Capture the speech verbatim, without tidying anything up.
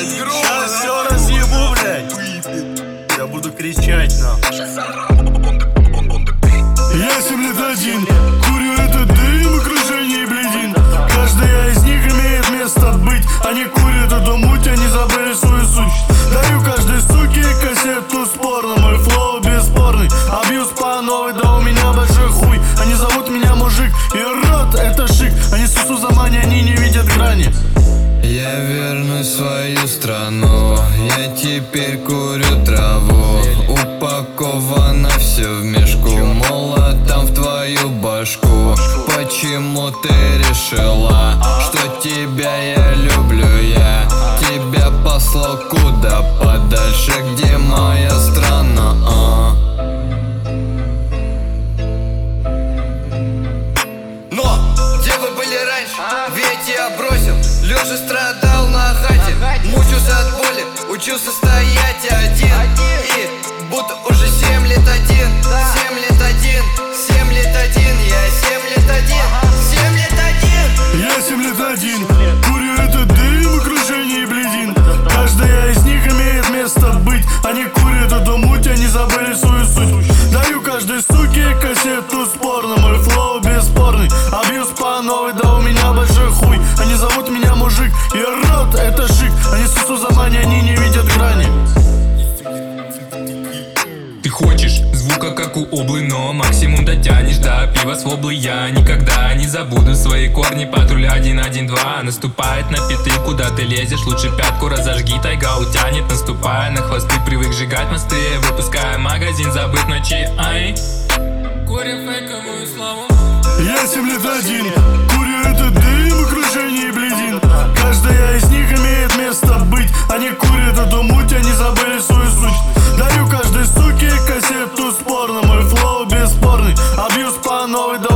Сейчас все разъебу, блядь. Я буду кричать, нахуй. Я семь лет один, курю этот дым, окружение бледин. Каждая из них имеет место быть. Они курят эту муть, они забыли свою суть. Даю каждой суке кассету спорно. Мой флоу бесспорный, абьюз по новой, да у меня большой хуй. Они зовут меня мужик, и рот это шик. Они сусу за мани, они не видят грани. Я вернусь в свою страну, я теперь курю траву. Упаковано все в мешку, молотом в твою башку. Почему ты решила, что тебя я люблю? Я тебя послал куда подальше, где моя страна, а? Но где вы были раньше? Ведь я бросил, лежа страдал на хате, мучился от боли, учился стоять один. И будто уже семь лет один, семь лет один, семь лет один, я семь лет один, семь лет один. Я семь лет один, курю этот дым, окружение бледин. Каждая из них имеет место быть. Они курят эту муть, они забыли свою суть. Даю каждой суке кассету спорно. Мой флоу бесспорный, абьюз по новой, да у меня большой хуй. Они зовут меня мужик, и рот это шик. Они сусу за мани, они не видят грани. Ты хочешь звука, как у облы, но максимум дотянешь до пива с воблы. Я никогда не забуду свои корни. Патруль один один два наступает на пяты. Куда ты лезешь? Лучше пятку разожги. Тайга утянет, наступая на хвосты. Привык сжигать мосты, выпуская магазин, забыт в ночи. Ай, курим фейковую славу. Я семь лет один, курю этот дым, окружение бледин. Каждая из них имеет место быть. Они курят эту муть, они забыли свою суть. Даю каждой суке кассету спорно. Мой флоу бесспорный, абьюз по новой, да